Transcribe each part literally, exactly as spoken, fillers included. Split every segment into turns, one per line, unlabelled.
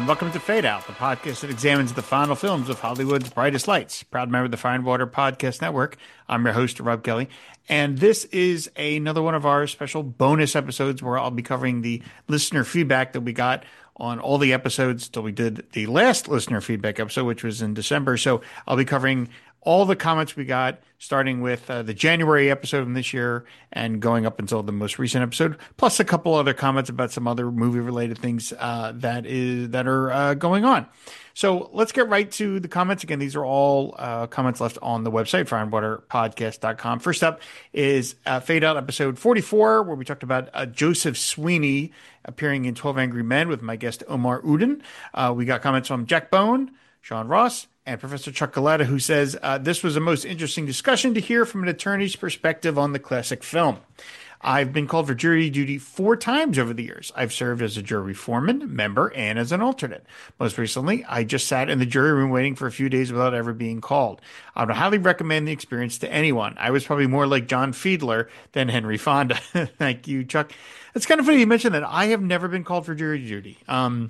and welcome to Fade Out, the podcast that examines the final films of Hollywood's brightest lights. Proud member of the Fire and Water Podcast Network. I'm your host, Rob Kelly, and this is another one of our special bonus episodes where I'll be covering the listener feedback that we got on all the episodes till we did the last listener feedback episode, which was in December. So I'll be covering all the comments we got, starting with uh, the January episode from this year and going up until the most recent episode, plus a couple other comments about some other movie-related things uh, that is that are uh, going on. So let's get right to the comments. Again, these are all uh, comments left on the website, fire and water podcast dot com. First up is uh, Fade Out episode forty-four, where we talked about uh, Joseph Sweeney appearing in twelve Angry Men with my guest Omar Udin. Uh, we got comments from Jack Bone, Sean Ross, and Professor Chuck Galetta, who says, uh, this was a most interesting discussion to hear from an attorney's perspective on the classic film. I've been called for jury duty four times over the years. I've served as a jury foreman, member, and as an alternate. Most recently, I just sat in the jury room waiting for a few days without ever being called. I would highly recommend the experience to anyone. I was probably more like John Fiedler than Henry Fonda. Thank you, Chuck. It's kind of funny you mentioned that. I have never been called for jury duty. Um,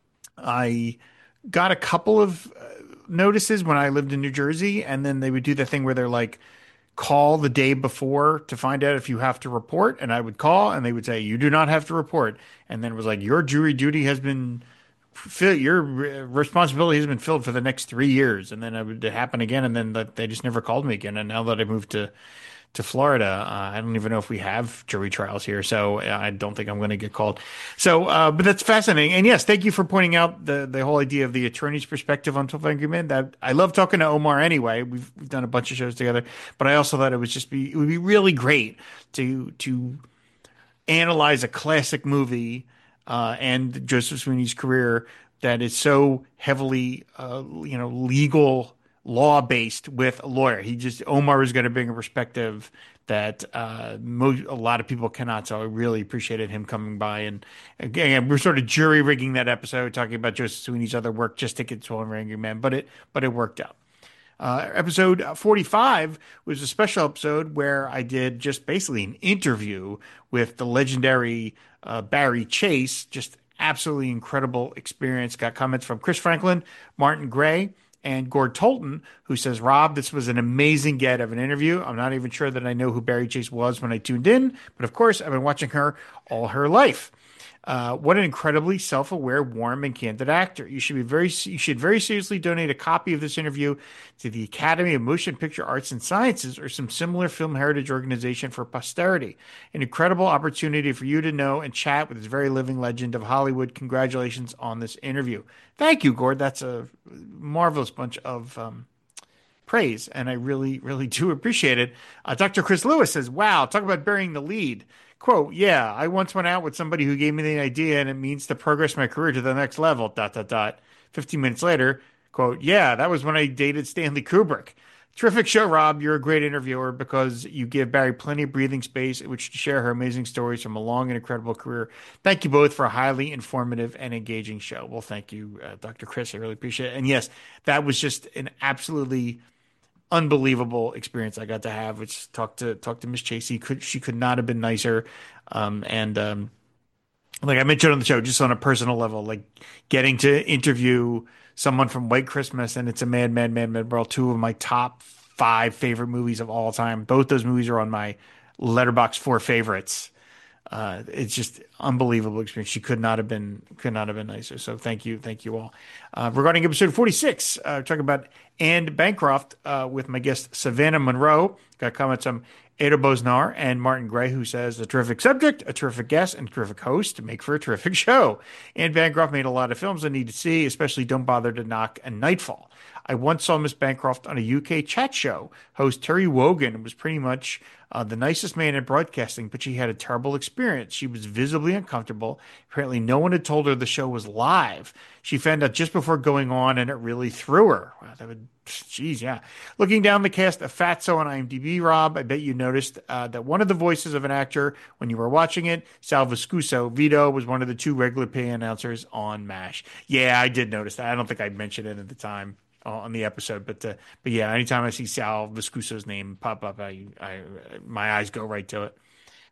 I got a couple of uh, notices when I lived in New Jersey, and then they would do the thing where they're like, call the day before to find out if you have to report. And I would call and they would say, you do not have to report. And then it was like, your jury duty has been filled, your responsibility has been filled for the next three years. And then it would happen again. And then they just never called me again. And now that I moved to to Florida, uh, I don't even know if we have jury trials here, so I don't think I'm going to get called. So, uh, but that's fascinating. And yes, thank you for pointing out the the whole idea of the attorney's perspective on twelve Angry Men. That I love talking to Omar anyway. We've we've done a bunch of shows together, but I also thought it would just be it would be really great to to analyze a classic movie uh, and Joseph Sweeney's career that is so heavily, uh, you know, legal. Law based with a lawyer. He just Omar is going to bring a perspective that uh, mo- a lot of people cannot. So I really appreciated him coming by. And again, we're sort of jury rigging that episode, talking about Joseph Sweeney's other work just to get twelve Angry Men, but it but it worked out. Uh, episode forty-five was a special episode where I did just basically an interview with the legendary uh, Barry Chase. Just absolutely incredible experience. Got comments from Chris Franklin, Martin Gray, and Gord Tolton, who says, Rob, this was an amazing get of an interview. I'm not even sure that I know who Barry Chase was when I tuned in, but of course, I've been watching her all her life. Uh, what an incredibly self-aware, warm, and candid actor. You should be very, you should very seriously donate a copy of this interview to the Academy of Motion Picture Arts and Sciences or some similar film heritage organization for posterity. An incredible opportunity for you to know and chat with this very living legend of Hollywood. Congratulations on this interview. Thank you, Gord. That's a marvelous bunch of um, praise, and I really, really do appreciate it. Uh, Doctor Chris Lewis says, wow, talk about burying the lead. Quote, yeah, I once went out with somebody who gave me the idea and it means to progress my career to the next level, dot, dot, dot. fifteen minutes later, quote, yeah, that was when I dated Stanley Kubrick. Terrific show, Rob. You're a great interviewer because you give Barry plenty of breathing space in which to share her amazing stories from a long and incredible career. Thank you both for a highly informative and engaging show. Well, thank you, uh, Doctor Chris. I really appreciate it. And yes, that was just an absolutely unbelievable experience I got to have, which talked to talk to Miss Chasey. Could she could not have been nicer. Um, and um, like I mentioned on the show, just on a personal level, like getting to interview someone from White Christmas and It's a Mad, Mad, Mad, Mad World, two of my top five favorite movies of all time. Both those movies are on my Letterboxd four favorites. Uh, it's just unbelievable experience. She could not have been could not have been nicer. So thank you, thank you all. Uh, regarding episode forty-six, uh, talking about Anne Bancroft uh, with my guest Savannah Monroe. Got comments from Ada Bosnar and Martin Gray, who says a terrific subject, a terrific guest, and a terrific host to make for a terrific show. Anne Bancroft made a lot of films I need to see, especially Don't Bother to Knock and Nightfall. I once saw Miss Bancroft on a U K chat show. Host Terry Wogan was pretty much uh, the nicest man in broadcasting, but she had a terrible experience. She was visibly uncomfortable. Apparently, no one had told her the show was live. She found out just before going on, and it really threw her. Wow, that would, geez, yeah. Looking down the cast of Fatso on IMDb, Rob, I bet you noticed uh, that one of the voices of an actor when you were watching it, Sal Viscuso, Vito, was one of the two regular pay announcers on MASH. Yeah, I did notice that. I don't think I mentioned it at the time on the episode, but uh, but yeah, anytime I see Sal Viscuso's name pop up, I, I my eyes go right to it.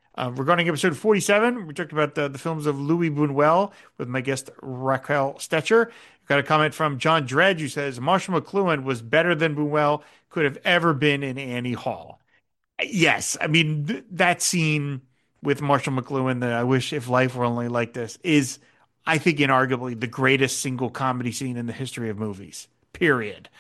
Uh, regarding episode forty-seven, we talked about the, the films of Louis Buñuel with my guest Raquel Stetcher. Got a comment from John Dredge who says Marshall McLuhan was better than Buñuel could have ever been in Annie Hall. Yes, I mean th- that scene with Marshall McLuhan, that I wish if life were only like this, is I think inarguably the greatest single comedy scene in the history of movies. Period.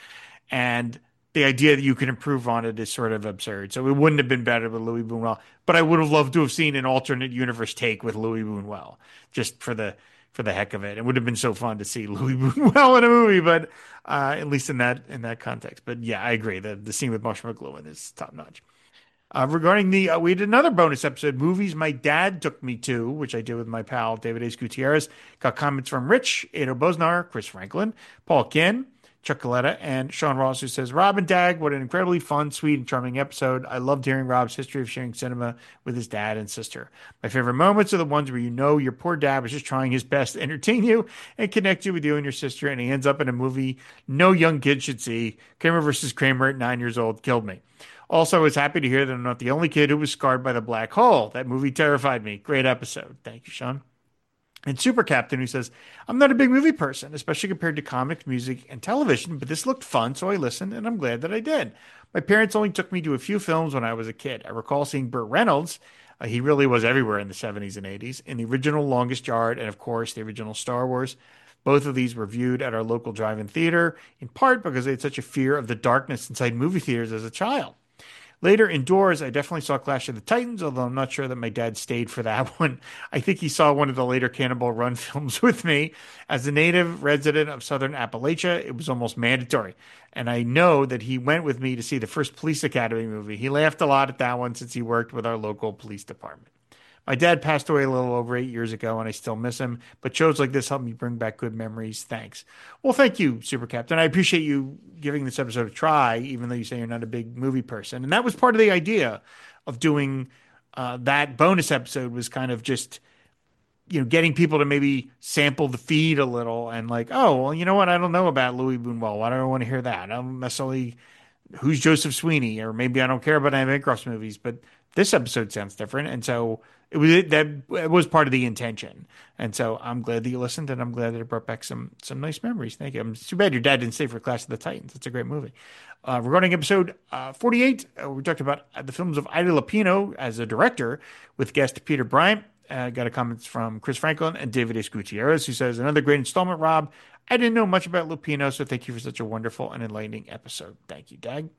And the idea that you can improve on it is sort of absurd. So it wouldn't have been better with Louis Buñuel, but I would have loved to have seen an alternate universe take with Louis Buñuel, just for the for the heck of it. It would have been so fun to see Louis Buñuel in a movie, but uh, at least in that in that context. But yeah, I agree. The the scene with Marshall McLuhan is top notch. Uh, regarding the, uh, we did another bonus episode, movies my dad took me to, which I did with my pal David Ace Gutierrez. Got comments from Rich, Ado Bosnar, Chris Franklin, Paul Kinn, Chuck Coletta, and Sean Ross, who says, Rob and Dag, what an incredibly fun, sweet, and charming episode. I loved hearing Rob's history of sharing cinema with his dad and sister. My favorite moments are the ones where you know your poor dad was just trying his best to entertain you and connect you with you and your sister, and he ends up in a movie no young kid should see. Kramer versus Kramer at nine years old killed me. Also, I was happy to hear that I'm not the only kid who was scarred by the black hole. That movie terrified me. Great episode. Thank you, Sean. And Super Captain, who says, I'm not a big movie person, especially compared to comics, music, and television, but this looked fun, so I listened, and I'm glad that I did. My parents only took me to a few films when I was a kid. I recall seeing Burt Reynolds. Uh, he really was everywhere in the seventies and eighties, in the original Longest Yard, and of course, the original Star Wars. Both of these were viewed at our local drive-in theater, in part because I had such a fear of the darkness inside movie theaters as a child. Later indoors, I definitely saw Clash of the Titans, although I'm not sure that my dad stayed for that one. I think he saw one of the later Cannonball Run films with me. As a native resident of Southern Appalachia, it was almost mandatory. And I know that he went with me to see the first Police Academy movie. He laughed a lot at that one since he worked with our local police department. My dad passed away a little over eight years ago, and I still miss him. But shows like this help me bring back good memories. Thanks. Well, thank you, Super Captain. I appreciate you giving this episode a try, even though you say you're not a big movie person. And that was part of the idea of doing uh, that bonus episode, was kind of just, you know, getting people to maybe sample the feed a little and like, oh, well, you know what? I don't know about Louis Buñuel. Why do I want to hear that? I don't necessarily, who's Joseph Sweeney, or maybe I don't care about Anne Bancroft's movies, but this episode sounds different. And so it was that it was part of the intention. And so I'm glad that you listened, and I'm glad that it brought back some some nice memories. Thank you. I'm too bad your dad didn't stay for Clash of the Titans. It's a great movie. Uh, regarding episode uh, forty-eight, uh, we talked about the films of Ida Lupino as a director with guest Peter Bryant. Uh, got a comment from Chris Franklin and David S. Gutierrez, who says, another great installment, Rob. I didn't know much about Lupino, so thank you for such a wonderful and enlightening episode. Thank you, Dag.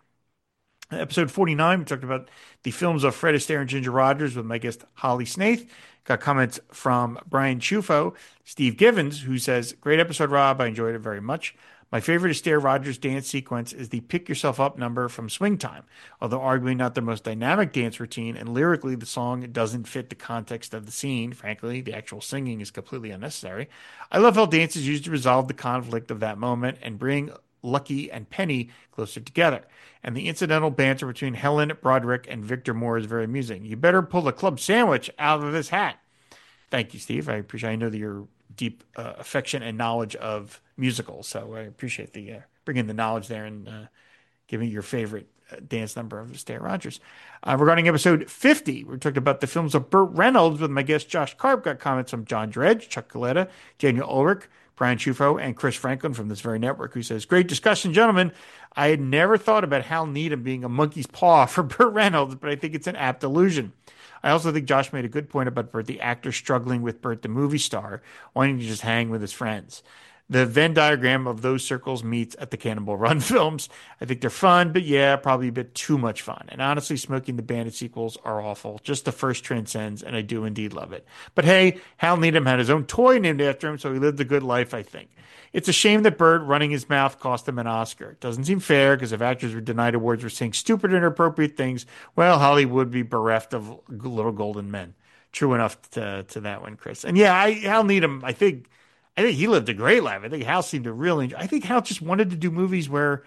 Episode forty-nine, we talked about the films of Fred Astaire and Ginger Rogers with my guest Holly Snaith. Got comments from Brian Chufo, Steve Givens, who says, great episode, Rob. I enjoyed it very much. My favorite Astaire Rogers dance sequence is the Pick Yourself Up number from Swing Time, although arguably not the most dynamic dance routine, and lyrically the song doesn't fit the context of the scene. Frankly, the actual singing is completely unnecessary. I love how dance is used to resolve the conflict of that moment and bring Lucky and Penny closer together. And the incidental banter between Helen Broderick and Victor Moore is very amusing. You better pull the club sandwich out of this hat. Thank you, Steve. I appreciate. I know that your deep uh, affection and knowledge of musicals, so I appreciate the uh, bringing the knowledge there and uh, giving your favorite uh, dance number of Astaire Rogers. Uh, regarding episode fifty, we talked about the films of Burt Reynolds with my guest Josh Karp. Got comments from John Dredge, Chuck Coletta, Daniel Ulrich, Brian Chufo, and Chris Franklin from this very network, who says, great discussion, gentlemen. I had never thought about Hal Needham being a monkey's paw for Burt Reynolds, but I think it's an apt allusion. I also think Josh made a good point about Burt, the actor struggling with Burt, the movie star, wanting to just hang with his friends. The Venn diagram of those circles meets at the Cannonball Run films. I think they're fun, but yeah, probably a bit too much fun. And honestly, Smokey and the Bandit sequels are awful. Just the first transcends, and I do indeed love it. But hey, Hal Needham had his own toy named after him, so he lived a good life, I think. It's a shame that Burt running his mouth cost him an Oscar. It doesn't seem fair, because if actors were denied awards for saying stupid, inappropriate things, well, Hollywood would be bereft of little golden men. True enough to, to that one, Chris. And yeah, I, Hal Needham, I think... I think he lived a great life. I think Hal seemed to really enjoy. I think Hal just wanted to do movies where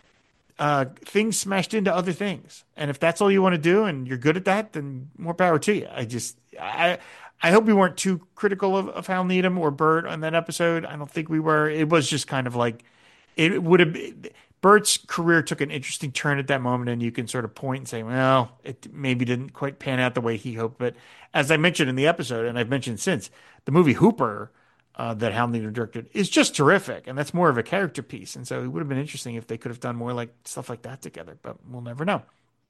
uh, things smashed into other things. And if that's all you want to do and you're good at that, then more power to you. I just, I, I hope we weren't too critical of, of Hal Needham or Burt on that episode. I don't think we were. It was just kind of like, it would have been, Bert's career took an interesting turn at that moment, and you can sort of point and say, well, it maybe didn't quite pan out the way he hoped. But as I mentioned in the episode, and I've mentioned since, the movie Hooper, uh, that Hal Needham directed, is just terrific, and that's more of a character piece. And so it would have been interesting if they could have done more like stuff like that together, but we'll never know.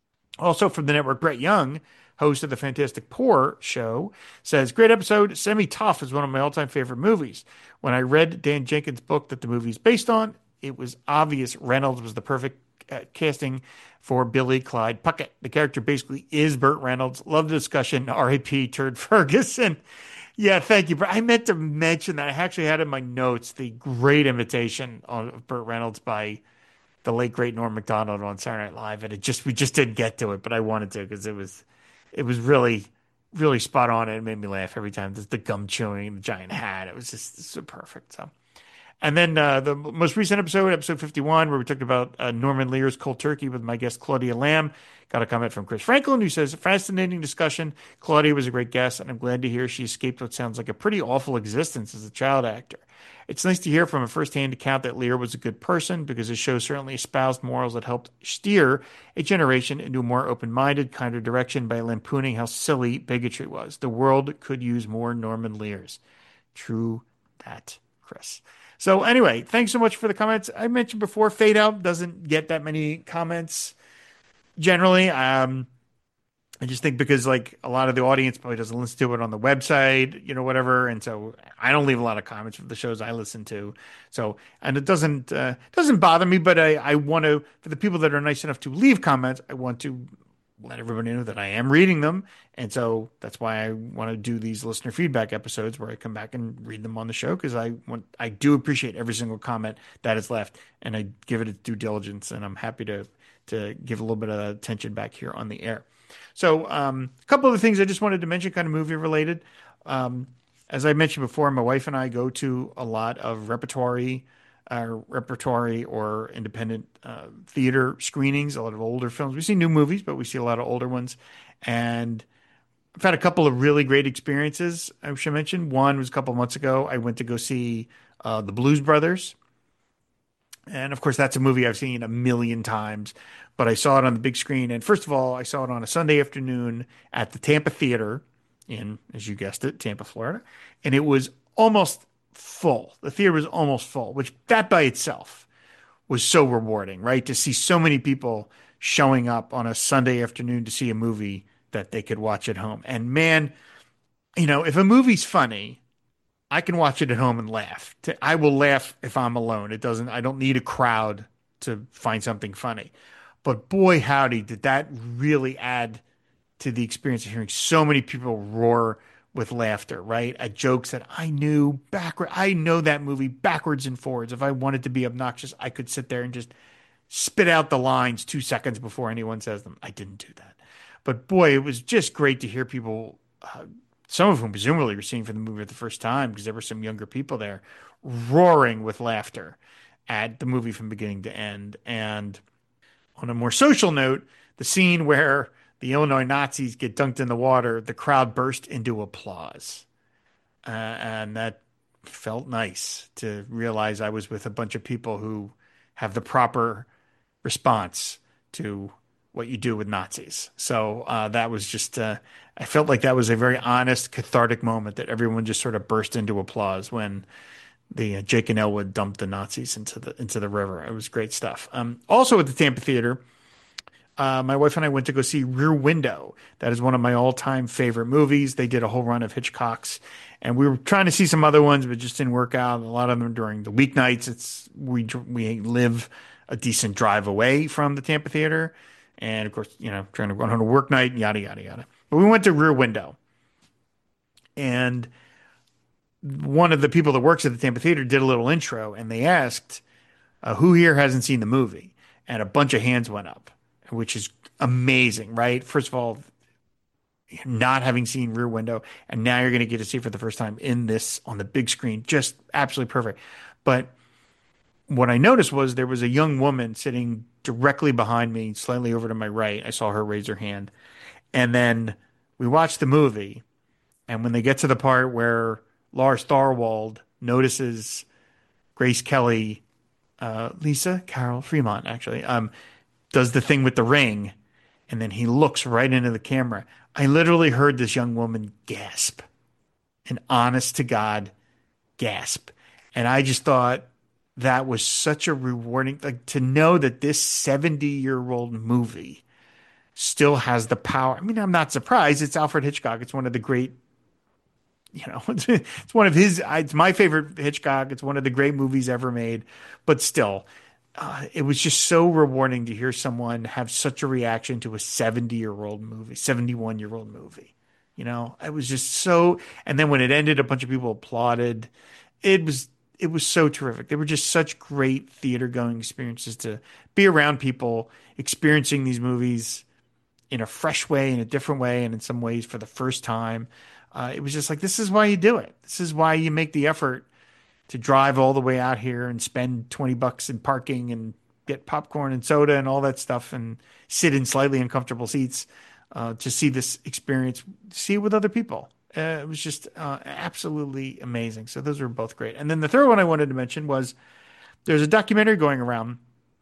Also from the network, Brett Young, host of the Fantastic Four show, says, great episode. Semi Tough is one of my all time favorite movies. When I read Dan Jenkins' book that the movie is based on, it was obvious Reynolds was the perfect uh, casting for Billy Clyde Puckett. The character basically is Burt Reynolds. Love the discussion. R I P Turd Ferguson. Yeah, thank you. But I meant to mention that I actually had in my notes the great imitation of Burt Reynolds by the late great Norm Macdonald on Saturday Night Live, and it just we just didn't get to it, but I wanted to because it was it was really really spot on, and it made me laugh every time. The, the gum chewing, the giant hat, it was just so perfect. So, and then uh, the most recent episode, episode fifty-one, where we talked about uh, Norman Lear's Cold Turkey with my guest Claudia Lamb. Got a comment from Chris Franklin who says, fascinating discussion. Claudia was a great guest, and I'm glad to hear she escaped what sounds like a pretty awful existence as a child actor. It's nice to hear from a firsthand account that Lear was a good person because his show certainly espoused morals that helped steer a generation into a more open-minded, kinder direction by lampooning how silly bigotry was. The world could use more Norman Lears. True that, Chris. So anyway, thanks so much for the comments. I mentioned before, Fade Out doesn't get that many comments generally. Um, I just think because like a lot of the audience probably doesn't listen to it on the website, you know, whatever. And so I don't leave a lot of comments for the shows I listen to. So, and it doesn't, uh, doesn't bother me, but I, I want to, for the people that are nice enough to leave comments, I want to let everybody know that I am reading them. And so that's why I want to do these listener feedback episodes where I come back and read them on the show. Cause I want, I do appreciate every single comment that is left and I give it its due diligence and I'm happy to, to give a little bit of attention back here on the air. So, um, a couple of the things I just wanted to mention, kind of movie related. Um, as I mentioned before, my wife and I go to a lot of repertory, uh, repertory or independent uh, theater screenings, a lot of older films. We see new movies, but we see a lot of older ones. And I've had a couple of really great experiences, I should mention. One was a couple of months ago. I went to go see uh, The Blues Brothers. And of course, that's a movie I've seen a million times, but I saw it on the big screen. And first of all, I saw it on a Sunday afternoon at the Tampa Theater in, as you guessed it, Tampa, Florida. And it was almost full. The theater was almost full, which that by itself was so rewarding, right? To see so many people showing up on a Sunday afternoon to see a movie that they could watch at home. And man, you know, if a movie's funny, I can watch it at home and laugh. I will laugh if I'm alone. It doesn't, I don't need a crowd to find something funny. But boy, howdy, did that really add to the experience of hearing so many people roar with laughter, right? At jokes that I knew backward. I know that movie backwards and forwards. If I wanted to be obnoxious, I could sit there and just spit out the lines two seconds before anyone says them. I didn't do that. But boy, it was just great to hear people, uh, some of whom presumably were seeing for the movie for the first time because there were some younger people there roaring with laughter at the movie from beginning to end. And on a more social note, the scene where the Illinois Nazis get dunked in the water, the crowd burst into applause. Uh, and that felt nice to realize I was with a bunch of people who have the proper response to what you do with Nazis. So uh, that was just, uh, I felt like that was a very honest, cathartic moment that everyone just sort of burst into applause when the uh, Jake and Elwood dumped the Nazis into the into the river. It was great stuff. Um, also at the Tampa Theater, uh, my wife and I went to go see Rear Window. That is one of my all-time favorite movies. They did a whole run of Hitchcock's, and we were trying to see some other ones, but just didn't work out. A lot of them during the weeknights. It's we we live a decent drive away from the Tampa Theater, and of course, you know, trying to run on a work night, yada yada yada. But we went to Rear Window, and one of the people that works at the Tampa Theater did a little intro, and they asked, uh, "Who here hasn't seen the movie?" And a bunch of hands went up, which is amazing, right? First of all, not having seen Rear Window, and now you're going to get to see it for the first time in this on the big screen, just absolutely perfect. But what I noticed was there was a young woman sitting directly behind me, slightly over to my right. I saw her raise her hand, and then we watched the movie, and when they get to the part where Lars Thorwald notices Grace Kelly uh, Lisa Carol Fremont, actually, um, does the thing with the ring, and then he looks right into the camera. I literally heard this young woman gasp, an honest to God gasp. And I just thought that was such a rewarding, like to know that this seventy year old movie still has the power. I mean, I'm not surprised. It's Alfred Hitchcock. It's one of the great, you know, it's, it's one of his, it's my favorite Hitchcock. It's one of the great movies ever made. But still, uh, it was just so rewarding to hear someone have such a reaction to a seventy year old movie, seventy-one year old movie. You know, I was just so, and then when it ended, a bunch of people applauded. It was, it was so terrific. They were just such great theater going experiences to be around people experiencing these movies in a fresh way, in a different way, and in some ways for the first time. Uh, it was just like, this is why you do it. This is why you make the effort to drive all the way out here and spend twenty bucks in parking and get popcorn and soda and all that stuff and sit in slightly uncomfortable seats uh, to see this experience, see it with other people. Uh, it was just uh, absolutely amazing. So those were both great. And then the third one I wanted to mention was there's a documentary going around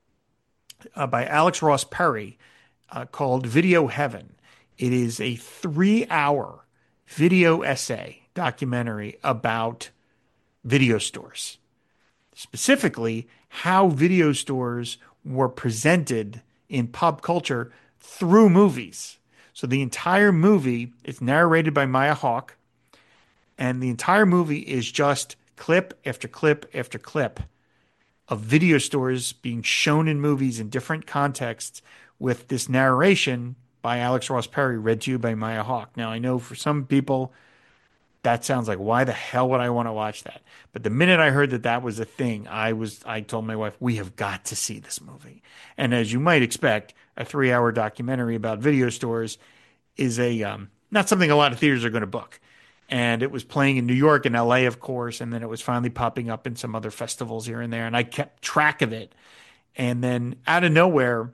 uh, by Alex Ross Perry uh, called Video Heaven. It is a three hour video essay documentary about video stores, specifically how video stores were presented in pop culture through movies. So the entire movie is narrated by Maya Hawke, and the entire movie is just clip after clip after clip of video stores being shown in movies in different contexts with this narration by Alex Ross Perry, read to you by Maya Hawke. Now, I know for some people, that sounds like, why the hell would I want to watch that? But the minute I heard that that was a thing, I was, I told my wife, we have got to see this movie. And as you might expect, a three hour documentary about video stores is a, um, not something a lot of theaters are going to book. And it was playing in New York and L A, of course. And then it was finally popping up in some other festivals here and there. And I kept track of it. And then out of nowhere,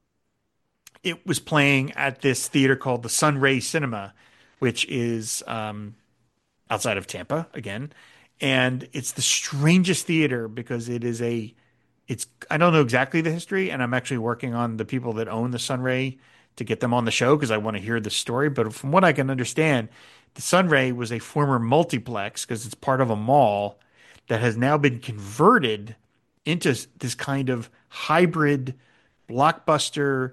it was playing at this theater called the Sunray Cinema, which is, um, outside of Tampa again. And it's the strangest theater because it is a, it's, I don't know exactly the history. And I'm actually working on the people that own the Sunray to get them on the show because I want to hear the story. But from what I can understand, the Sunray was a former multiplex because it's part of a mall that has now been converted into this kind of hybrid blockbuster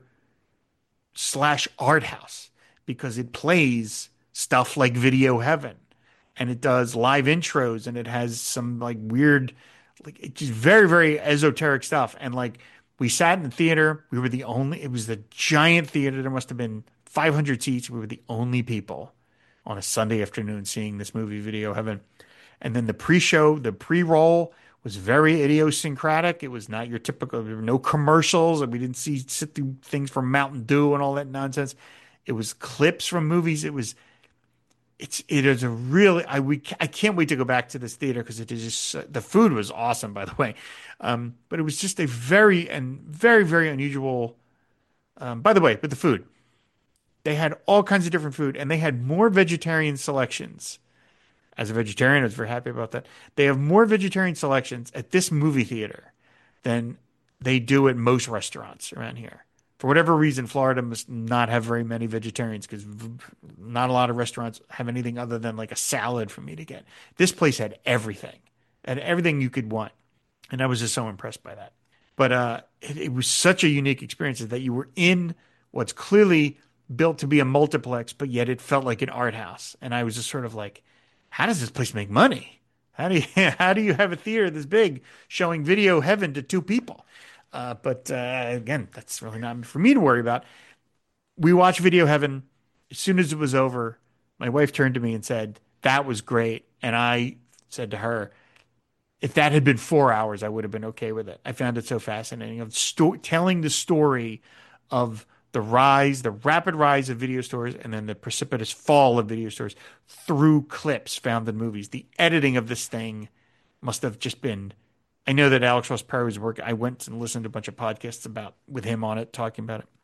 slash art house because it plays stuff like Video Heaven and it does live intros and it has some like weird, like it's just very, very esoteric stuff. And like we sat in the theater, we were the only, it was the giant theater. There must have been five hundred seats. We were the only people on a Sunday afternoon seeing this movie, Video Heaven. And then the pre-show, the pre-roll was very idiosyncratic. It was not your typical, there were no commercials, and we didn't see sit through things from Mountain Dew and all that nonsense. It was clips from movies. It was, it's, it is a really, I, we, I can't wait to go back to this theater because it is just, the food was awesome, by the way. Um, but it was just a very, and very, very unusual, um, by the way, with the food, they had all kinds of different food and they had more vegetarian selections. As a vegetarian, I was very happy about that. They have more vegetarian selections at this movie theater than they do at most restaurants around here. For whatever reason, Florida must not have very many vegetarians because not a lot of restaurants have anything other than like a salad for me to get. This place had everything, and everything you could want. And I was just so impressed by that. But uh, it, it was such a unique experience that you were in what's clearly built to be a multiplex, but yet it felt like an art house. And I was just sort of like, how does this place make money? How do you how do you have a theater this big showing Video Heaven to two people? Uh, but uh, again, that's really not for me to worry about. We watched Video Heaven. As soon as it was over, my wife turned to me and said, "That was great." And I said to her, "If that had been four hours, I would have been okay with it." I found it so fascinating of sto- telling the story of the rise, the rapid rise of video stores, and then the precipitous fall of video stores through clips found in movies. The editing of this thing must have just been. I know that Alex Ross Perry was working. I went and listened to a bunch of podcasts about with him on it, talking about it.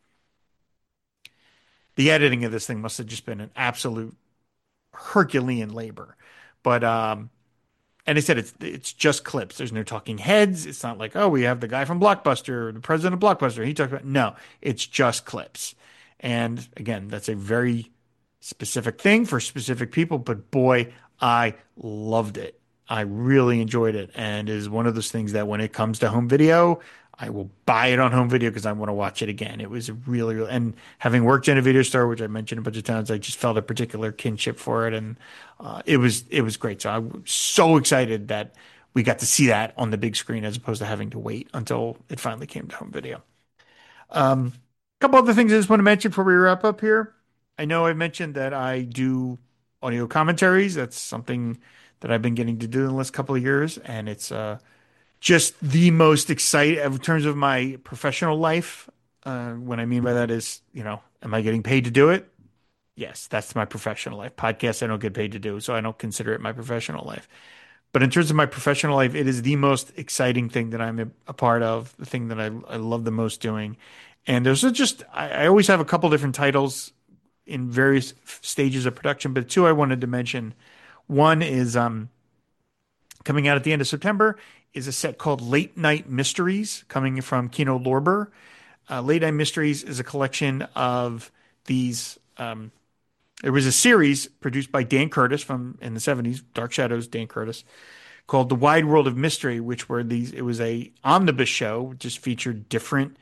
The editing of this thing must have just been an absolute Herculean labor. But um, And they said it's it's just clips. There's no talking heads. It's not like, oh, we have the guy from Blockbuster, the president of Blockbuster. He talked about no, it's just clips. And again, that's a very specific thing for specific people, but boy, I loved it. I really enjoyed it, and is one of those things that when it comes to home video, I will buy it on home video because I want to watch it again. It was really, really, and having worked in a video store, which I mentioned a bunch of times, I just felt a particular kinship for it, and uh, it was it was great. So I'm so excited that we got to see that on the big screen as opposed to having to wait until it finally came to home video. Um, a couple other things I just want to mention before we wrap up here. I know I mentioned that I do audio commentaries. That's something that I've been getting to do in the last couple of years, and it's uh, just the most exciting in terms of my professional life. Uh, what I mean by that is, you know, am I getting paid to do it? Yes, that's my professional life. Podcasts I don't get paid to do, so I don't consider it my professional life. But in terms of my professional life, it is the most exciting thing that I'm a, a part of, the thing that I, I love the most doing. And there's a just, I, I always have a couple different titles in various stages of production, but two I wanted to mention. One is um, coming out at the end of September is a set called Late Night Mysteries, coming from Kino Lorber. Uh, Late Night Mysteries is a collection of these. Um, there was a series produced by Dan Curtis from in the seventies, Dark Shadows, Dan Curtis, called The Wide World of Mystery, which were these. It was a omnibus show, just featured different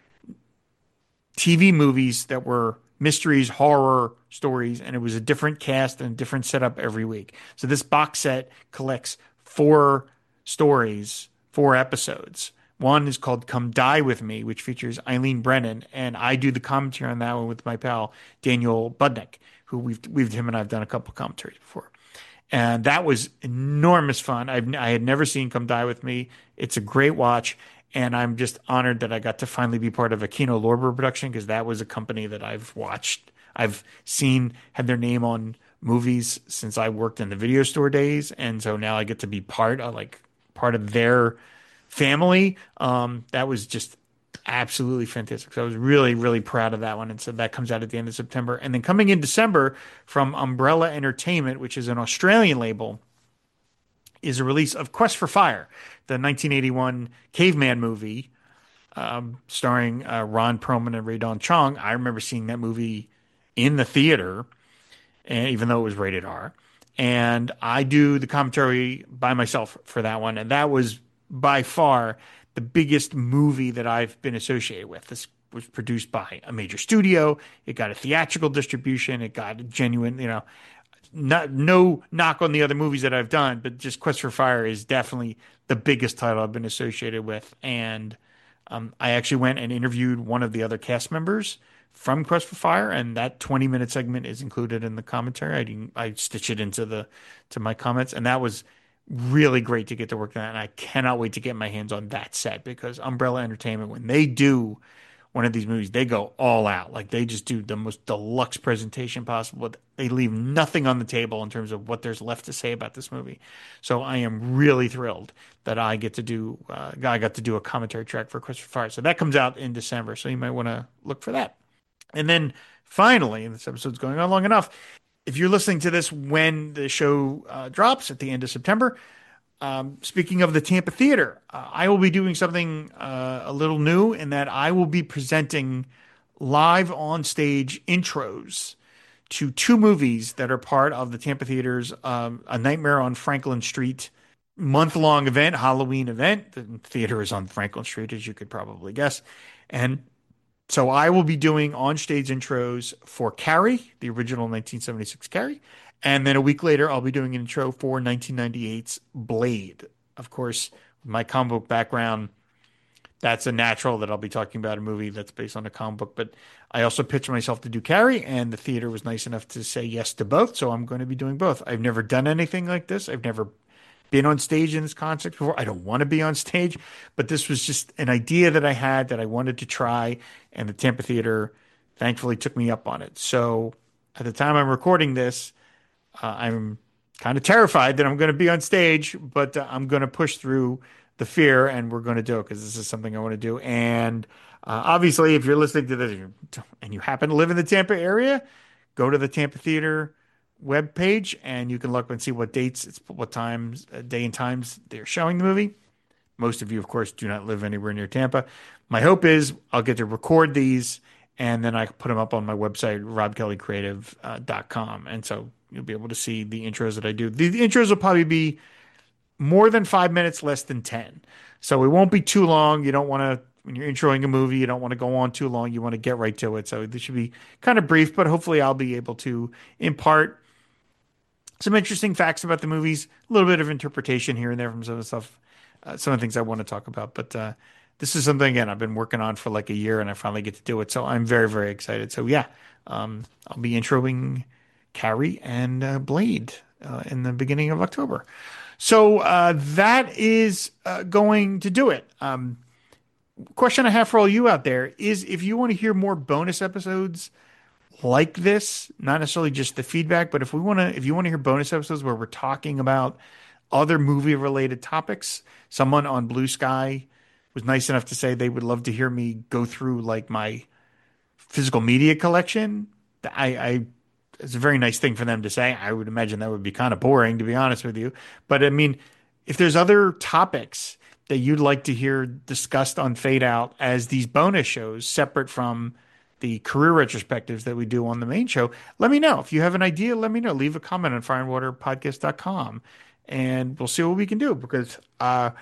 T V movies that were mysteries, horror stories, and it was a different cast and a different setup every week. So this box set collects four stories, four episodes. One is called Come Die With Me, which features Eileen Brennan, and I do the commentary on that one with my pal Daniel Budnick, who we've we've him and I've done a couple commentaries before. And that was enormous fun. I've I had never seen Come Die With Me. It's a great watch. And I'm just honored that I got to finally be part of a Kino Lorber production because that was a company that I've watched, I've seen, had their name on movies since I worked in the video store days, and so now I get to be part of like part of their family. Um, that was just absolutely fantastic. So I was really, really proud of that one, and so that comes out at the end of September, and then coming in December from Umbrella Entertainment, which is an Australian label, is a release of Quest for Fire, the nineteen eighty-one caveman movie um, starring uh, Ron Perlman and Ray Don Chong. I remember seeing that movie in the theater, and even though it was rated R. And I do the commentary by myself for that one, and that was by far the biggest movie that I've been associated with. This was produced by a major studio. It got a theatrical distribution. It got a genuine, you know, not no knock on the other movies that I've done, but just Quest for Fire is definitely the biggest title I've been associated with. And um, I actually went and interviewed one of the other cast members from Quest for Fire, and that twenty minute segment is included in the commentary. I didn't, I stitched it into the to my comments, and that was really great to get to work on that. And I cannot wait to get my hands on that set because Umbrella Entertainment, when they do one of these movies, they go all out. Like they just do the most deluxe presentation possible. They leave nothing on the table in terms of what there's left to say about this movie. So I am really thrilled that I get to do, uh, I got to do a commentary track for Quest for Fire. So that comes out in December. So you might want to look for that. And then finally, and this episode's going on long enough, if you're listening to this when the show uh, drops at the end of September, Um, speaking of the Tampa Theater, uh, I will be doing something uh, a little new in that I will be presenting live on stage intros to two movies that are part of the Tampa Theater's um, A Nightmare on Franklin Street month long event, Halloween event. The theater is on Franklin Street, as you could probably guess. And so I will be doing on stage intros for Carrie, the original nineteen seventy-six Carrie. And then a week later, I'll be doing an intro for nineteen ninety-eight's Blade. Of course, my comic book background, that's a natural that I'll be talking about a movie that's based on a comic book. But I also pitched myself to do Carrie, and the theater was nice enough to say yes to both. So I'm going to be doing both. I've never done anything like this. I've never been on stage in this concept before. I don't want to be on stage, but this was just an idea that I had that I wanted to try, and the Tampa Theater thankfully took me up on it. So at the time I'm recording this, Uh, I'm kind of terrified that I'm going to be on stage, but uh, I'm going to push through the fear, and we're going to do it because this is something I want to do. And uh, obviously, if you're listening to this and you happen to live in the Tampa area, go to the Tampa Theater webpage, and you can look and see what dates, it's what times, uh, day and times they're showing the movie. Most of you, of course, do not live anywhere near Tampa. My hope is I'll get to record these, and then I put them up on my website, rob kelly creative dot com. And so you'll be able to see the intros that I do. The, the intros will probably be more than five minutes, less than ten. So it won't be too long. You don't want to, when you're introing a movie, you don't want to go on too long. You want to get right to it. So this should be kind of brief, but hopefully I'll be able to impart some interesting facts about the movies, a little bit of interpretation here and there from some of the stuff, uh, some of the things I want to talk about. But uh, this is something, again, I've been working on for like a year, and I finally get to do it. So I'm very, very excited. So yeah, um, I'll be introing Carrie and uh, Blade uh, in the beginning of October. So uh, that is uh, going to do it. Um, question I have for all you out there is, if you want to hear more bonus episodes like this, not necessarily just the feedback, but if we want to, if you want to hear bonus episodes where we're talking about other movie related topics, someone on Blue Sky was nice enough to say they would love to hear me go through like my physical media collection. I, I It's a very nice thing for them to say. I would imagine that would be kind of boring, to be honest with you. But I mean, if there's other topics that you'd like to hear discussed on Fade Out as these bonus shows, separate from the career retrospectives that we do on the main show, let me know. If you have an idea, let me know. Leave a comment on fire and water podcast dot com, and we'll see what we can do, because uh,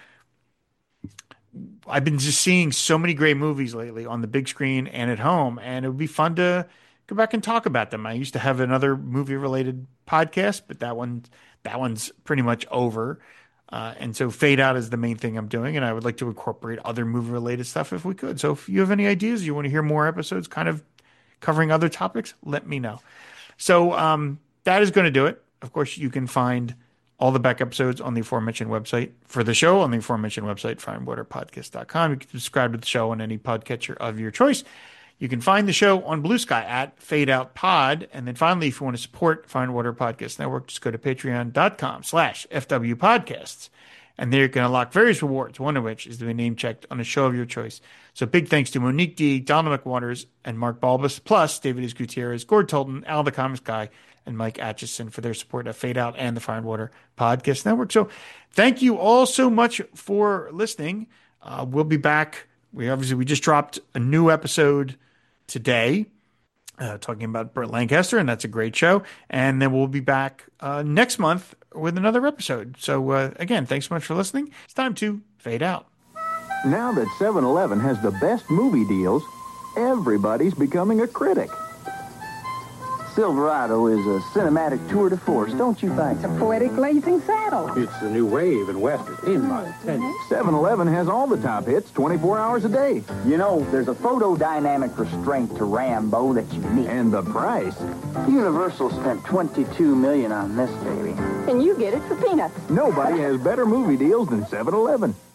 I've been just seeing so many great movies lately on the big screen and at home, and it would be fun to go back and talk about them. I used to have another movie-related podcast, but that one, that one's pretty much over. Uh, and so Fade Out is the main thing I'm doing, and I would like to incorporate other movie-related stuff if we could. So if you have any ideas, you want to hear more episodes kind of covering other topics, let me know. So um, that is going to do it. Of course, you can find all the back episodes on the aforementioned website for the show, on the aforementioned website, fire and water podcast dot com. You can subscribe to the show on any podcatcher of your choice. You can find the show on Blue Sky at Fade Out Pod. And then finally, if you want to support Fire and Water Podcast Network, just go to patreon.com slash FW Podcasts. And there you can unlock various rewards, one of which is to be name checked on a show of your choice. So big thanks to Monique D, Donald McWaters, and Mark Balbus, plus David S. Gutierrez, Gord Tolton, Al the Comics Guy, and Mike Atchison for their support of Fade Out and the Fire and Water Podcast Network. So thank you all so much for listening. Uh, we'll be back. We obviously, we just dropped a new episode today, uh, talking about Burt Lancaster, and that's a great show. And then we'll be back uh, next month with another episode. So uh, again, thanks so much for listening. It's time to Fade Out.
Now that seven eleven has the best movie deals, everybody's becoming a critic.
Silverado is a cinematic tour de force, don't you think?
It's a poetic blazing saddle.
It's the new wave in Western, in my opinion.
seven eleven has all the top hits twenty-four hours a day.
You know, there's a photodynamic restraint to Rambo that you need.
And the price?
Universal spent twenty-two million dollars on this, baby.
And you get it for peanuts.
Nobody has better movie deals than seven eleven.